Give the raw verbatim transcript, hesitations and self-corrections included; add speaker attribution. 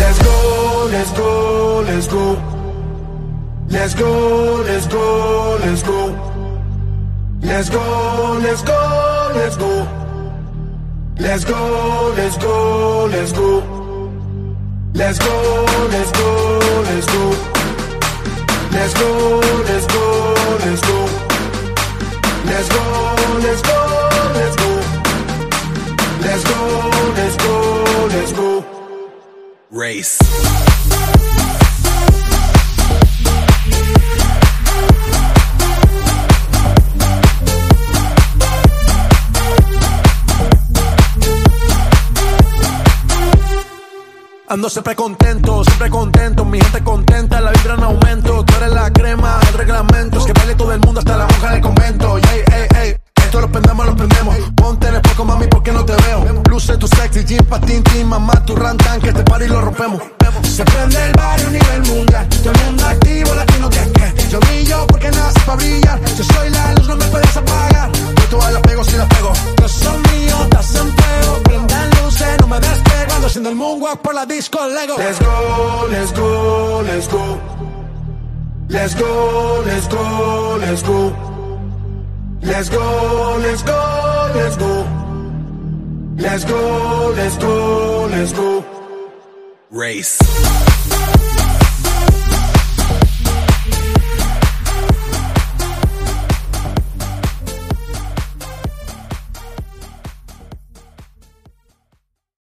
Speaker 1: Let's go, let's go, let's go. Let's go, let's go, let's go. Let's go, let's go, let's go. Let's go, let's go, let's go. Let's go, let's go, let's go. Let's go, let's go, let's go. Let's go, let's go, let's go. Let's go, let's go, let's go.
Speaker 2: Race.
Speaker 3: Ando siempre contento, siempre contento, mi gente contenta, la vibra en aumento. Tú eres la crema, el reglamento, es que baile todo el mundo hasta la monja del convento. Ey, ey, ey, esto lo prendemos, lo prendemos. Ponte en el poco, mami, porque no te veo. Luce tu sexy, jean, patín, team, mamá, tu rantan, que este party lo rompemos. Se prende el barrio a nivel mundial, todo el mundo activo, latino que que. Yo brillo porque nací pa' brillar, yo soy la luz, no me puedes apagar. Yo todas las pego si las pego. Los son míos, estás en fuego, prendan luces, no me despego. Ando haciendo el moonwalk por la disco Lego.
Speaker 1: Let's go, let's go, let's go. Let's go, let's go, let's go. Let's go, let's go, let's go. Let's go, let's go, let's go.
Speaker 2: Race.